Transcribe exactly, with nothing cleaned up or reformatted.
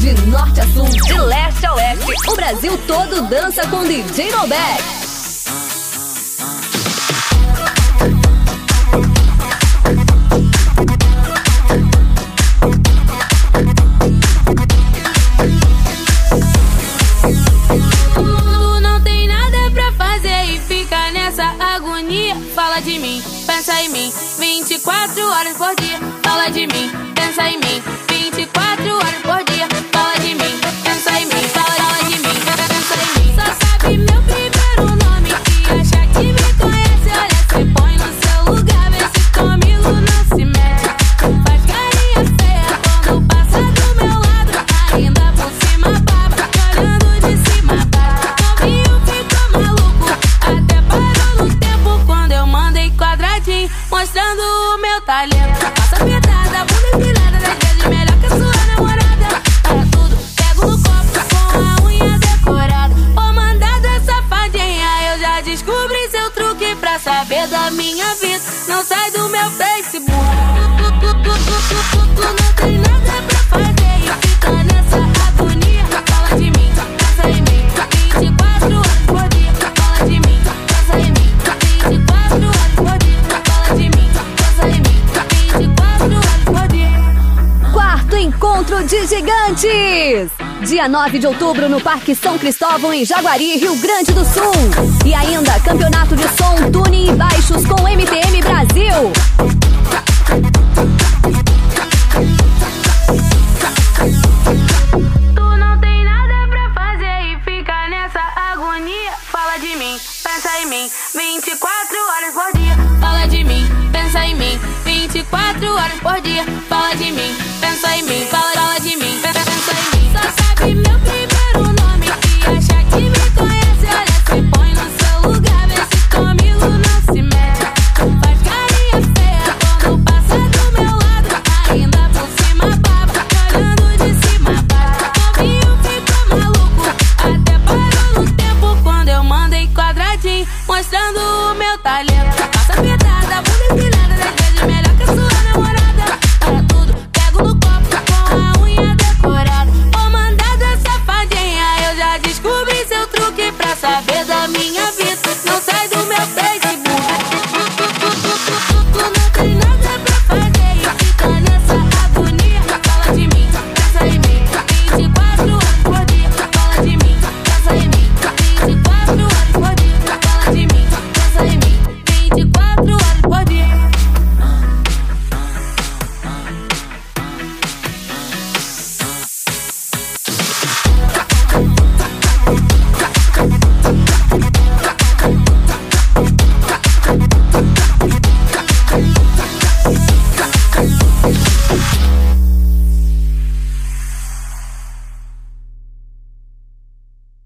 De norte a sul, de leste a oeste, o Brasil todo dança com D J Norberto. Fala de mim, pensa em mim, vinte e quatro horas por dia. Fala de mim, pensa em mim, vinte e quatro horas por dia. Fala de mim, pensa em mim, fala, fala de mim, pensa em mim. Só sabe meu primeiro nome e acha que me conhece. Olha, se põe no seu lugar, vê se comigo não se mete. Faz carinha feia quando passa do meu lado, ainda por cima baba, olhando de cima baba. Novinho ficou maluco, até parou no tempo quando eu mandei quadradinho, mostrando o meu talento. Passa pedrada, bunda empinada, dez vezes melhor que a sua namorada. Para tudo, pego no copo com a unha decorada. Ô mandada safadinha, eu já descobri seu truque pra saber da minha vida. Não sai do meu Facebook. Tu, tu, tu, tu, tu, tu, tu não tem nada pra fazer e fica nessa agonia. Fala de mim, pensa em mim, vinte e quatro horas por dia. Fala de mim, pensa em mim, vinte e quatro horas por dia. Fala de mim, pensa em mim, vinte e quatro horas por dia. Quarto Encontro de Gigantes. Dia nove de outubro no Parque São Cristóvão, em Jaguari, Rio Grande do Sul. E ainda Campeonato de Som, Tuning e Baixos com M T M Brasil. Tu não tem nada pra fazer e fica nessa agonia. Fala de mim, pensa em mim, vinte e quatro horas por dia. Fala de mim, pensa em mim, vinte e quatro horas por dia. Fala de mim, pensa em mim, fala